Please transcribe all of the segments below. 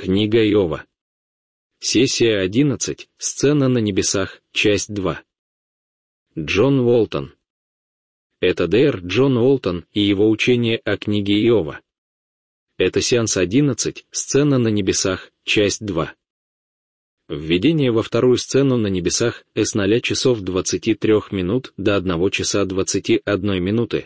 Книга Иова. Сессия 11. Сцена на небесах. Часть 2. Джон Уолтон. Это Д.Р. Джон Уолтон и его учение о книге Иова. Это сеанс 11. Сцена на небесах. Часть 2. Введение во вторую сцену на небесах с 0 часов 23 минут до 1 часа 21 минуты.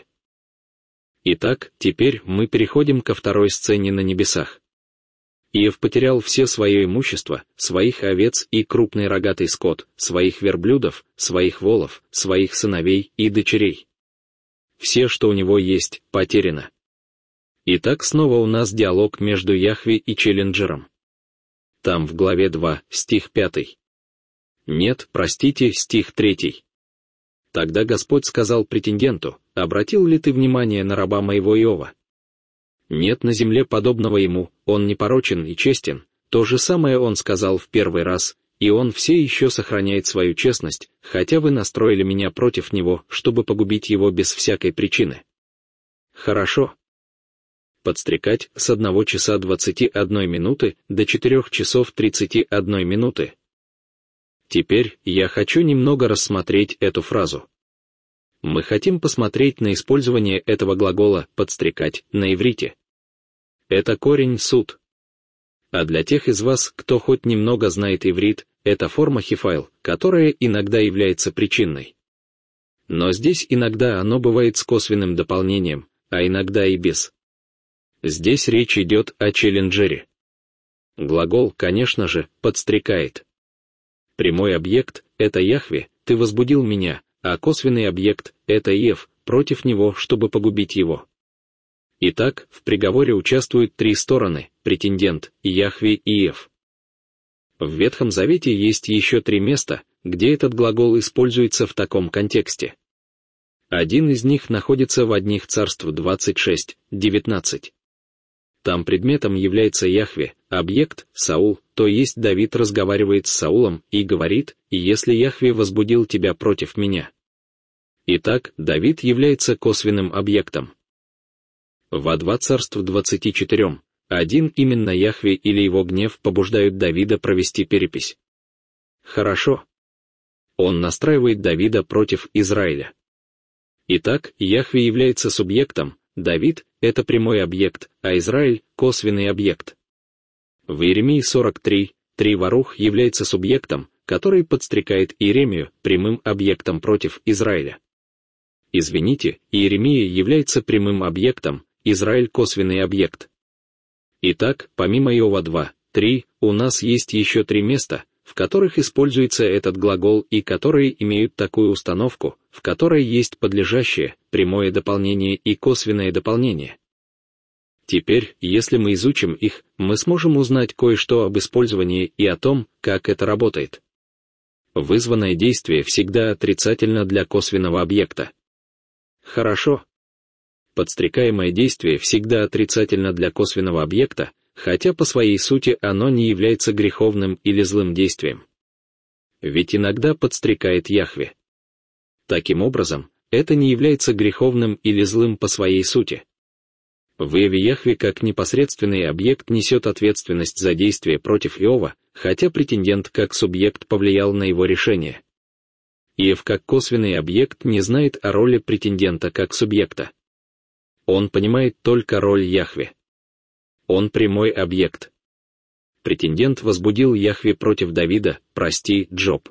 Итак, теперь мы переходим ко второй сцене на небесах. Иов потерял все свое имущество, своих овец и крупный рогатый скот, своих верблюдов, своих волов, своих сыновей и дочерей. Все, что у него есть, потеряно. Итак, снова у нас диалог между Яхве и Челленджером. Там в главе 2, стих 5. Нет, простите, стих 3. Тогда Господь сказал претенденту: «Обратил ли ты внимание на раба моего Иова? Нет на земле подобного ему, он непорочен и честен». То же самое он сказал в первый раз, и он все еще сохраняет свою честность, хотя вы настроили меня против него, чтобы погубить его без всякой причины. Хорошо. Подстрекать с 1 часа 21 минуты до 4 часов 31 минуты. Теперь я хочу немного рассмотреть эту фразу. Мы хотим посмотреть на использование этого глагола «подстрекать» на иврите. Это корень «суд». А для тех из вас, кто хоть немного знает иврит, это форма хифайл, которая иногда является причинной. Но здесь иногда оно бывает с косвенным дополнением, а иногда и без. Здесь речь идет о челленджере. Глагол, конечно же, подстрекает. Прямой объект — это Яхве, ты возбудил меня, а косвенный объект — это Иов, против него, чтобы погубить его. Итак, в приговоре участвуют три стороны — претендент, Яхве и Иов. В Ветхом Завете есть еще 3 места, где этот глагол используется в таком контексте. Один из них находится в одних Царств 26:19. Там предметом является Яхве, объект — Саул, то есть Давид разговаривает с Саулом и говорит: «Если Яхве возбудил тебя против меня». Итак, Давид является косвенным объектом. Во 2 Царств 24. Один именно Яхве или его гнев побуждают Давида провести перепись. Хорошо. Он настраивает Давида против Израиля. Итак, Яхве является субъектом, Давид — это прямой объект, а Израиль — косвенный объект. В Иеремии 43:3 Варух является субъектом, который подстрекает Иеремию, прямым объектом против Израиля. Извините, Иеремия является прямым объектом, Израиль — косвенный объект. Итак, помимо Иова 2:3, у нас есть еще 3 места, в которых используется этот глагол и которые имеют такую установку, в которой есть подлежащее, прямое дополнение и косвенное дополнение. Теперь, если мы изучим их, мы сможем узнать кое-что об использовании и о том, как это работает. Вызванное действие всегда отрицательно для косвенного объекта. Хорошо. Подстрекаемое действие всегда отрицательно для косвенного объекта, хотя по своей сути оно не является греховным или злым действием. Ведь иногда подстрекает Яхве. Таким образом, это не является греховным или злым по своей сути. В Иове Яхве как непосредственный объект несет ответственность за действие против Иова, хотя претендент как субъект повлиял на его решение. Иов как косвенный объект не знает о роли претендента как субъекта. Он понимает только роль Яхве. Он прямой объект. Претендент возбудил Яхве против Давида, прости, Джоб.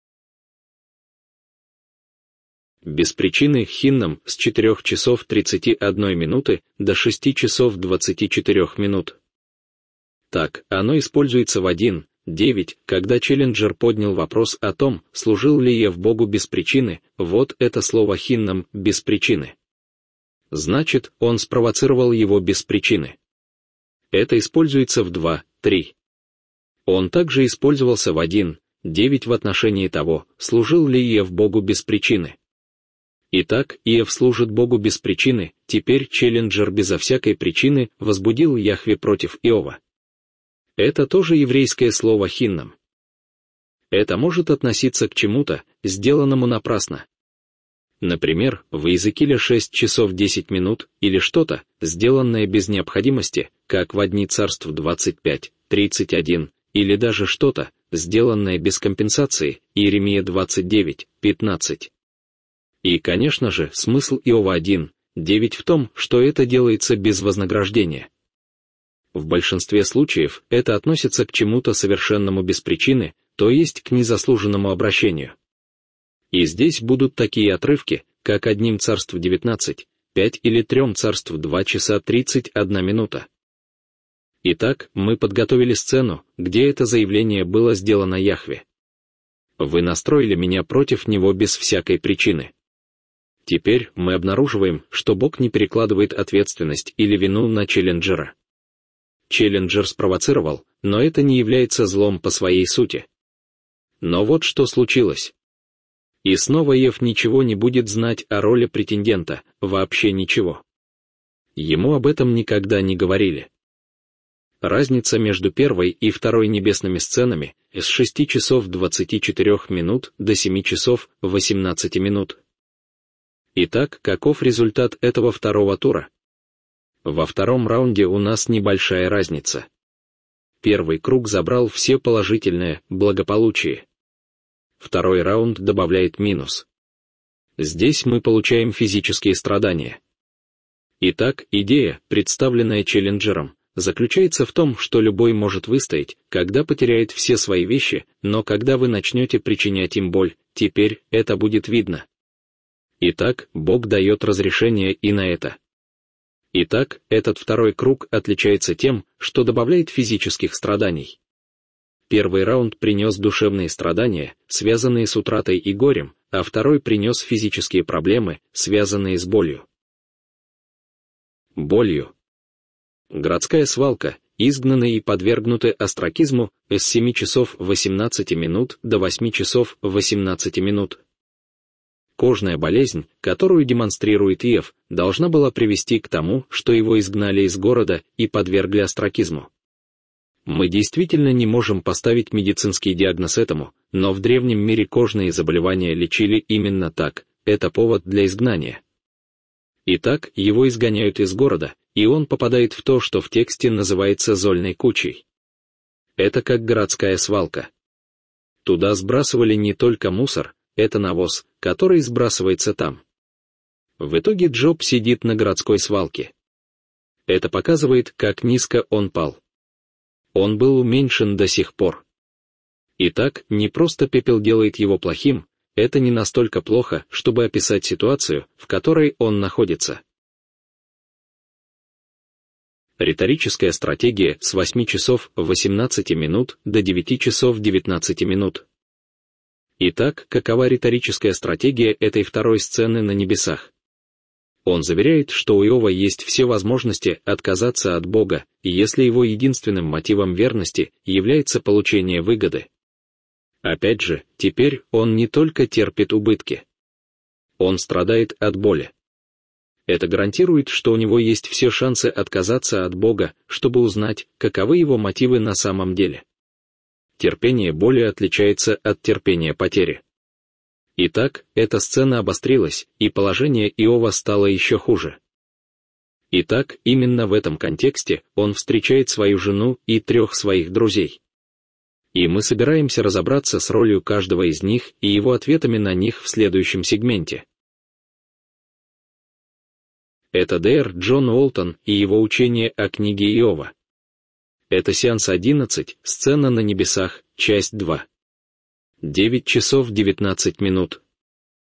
Без причины Хинном с 4 часов 31 минуты до 6 часов 24 минут. Так, оно используется в 1:9, когда Челленджер поднял вопрос о том, служил ли Иов Богу без причины, вот это слово Хинном без причины. Значит, он спровоцировал его без причины. Это используется в 2:3. Он также использовался в 1:9 в отношении того, служил ли Иов Богу без причины. Итак, Иов служит Богу без причины, теперь Челленджер безо всякой причины возбудил Яхве против Иова. Это тоже еврейское слово «хинном». Это может относиться к чему-то, сделанному напрасно. Например, в Иезекииля 6 часов 10 минут или что-то, сделанное без необходимости, как в одни Царств 25, 31, или даже что-то, сделанное без компенсации, Иеремия 29, 15. И, конечно же, смысл Иова 1, 9 в том, что это делается без вознаграждения. В большинстве случаев это относится к чему-то совершенному без причины, то есть к незаслуженному обращению. И здесь будут такие отрывки, как 1 Царств 19, 5 или 3 Царств 2 часа 31 минута. Итак, мы подготовили сцену, где это заявление было сделано Яхве. Вы настроили меня против него без всякой причины. Теперь мы обнаруживаем, что Бог не перекладывает ответственность или вину на челленджера. Челленджер спровоцировал, но это не является злом по своей сути. Но вот что случилось. И снова Ев ничего не будет знать о роли претендента, вообще ничего. Ему об этом никогда не говорили. Разница между первой и второй небесными сценами с 6 часов 24 минут до 7 часов 18 минут. Итак, каков результат этого второго тура? Во втором раунде у нас небольшая разница. Первый круг забрал все положительное, благополучие. Второй раунд добавляет минус. Здесь мы получаем физические страдания. Итак, идея, представленная челленджером, заключается в том, что любой может выстоять, когда потеряет все свои вещи, но когда вы начнете причинять им боль, теперь это будет видно. Итак, Бог дает разрешение и на это. Итак, этот второй круг отличается тем, что добавляет физических страданий. Первый раунд принес душевные страдания, связанные с утратой и горем, а второй принес физические проблемы, связанные с болью. Болью. Городская свалка, изгнаны и подвергнуты остракизму с 7 часов 18 минут до 8 часов 18 минут. Кожная болезнь, которую демонстрирует Иов, должна была привести к тому, что его изгнали из города и подвергли остракизму. Мы действительно не можем поставить медицинский диагноз этому, но в древнем мире кожные заболевания лечили именно так, это повод для изгнания. Итак, его изгоняют из города, и он попадает в то, что в тексте называется зольной кучей. Это как городская свалка. Туда сбрасывали не только мусор, это навоз, который сбрасывается там. В итоге Джоб сидит на городской свалке. Это показывает, как низко он пал. Он был уменьшен до сих пор. Итак, не просто пепел делает его плохим, это не настолько плохо, чтобы описать ситуацию, в которой он находится. Риторическая стратегия с 8 часов 18 минут до 9 часов 19 минут. Итак, какова риторическая стратегия этой второй сцены на небесах? Он заверяет, что у Иова есть все возможности отказаться от Бога, если его единственным мотивом верности является получение выгоды. Опять же, теперь он не только терпит убытки. Он страдает от боли. Это гарантирует, что у него есть все шансы отказаться от Бога, чтобы узнать, каковы его мотивы на самом деле. Терпение боли отличается от терпения потери. Итак, эта сцена обострилась, и положение Иова стало еще хуже. Итак, именно в этом контексте он встречает свою жену и 3 своих друзей. И мы собираемся разобраться с ролью каждого из них и его ответами на них в следующем сегменте. Это Д.Р. Джон Уолтон и его учение о книге Иова. Это сеанс 11, сцена на небесах, часть 2. 9 часов 19 минут.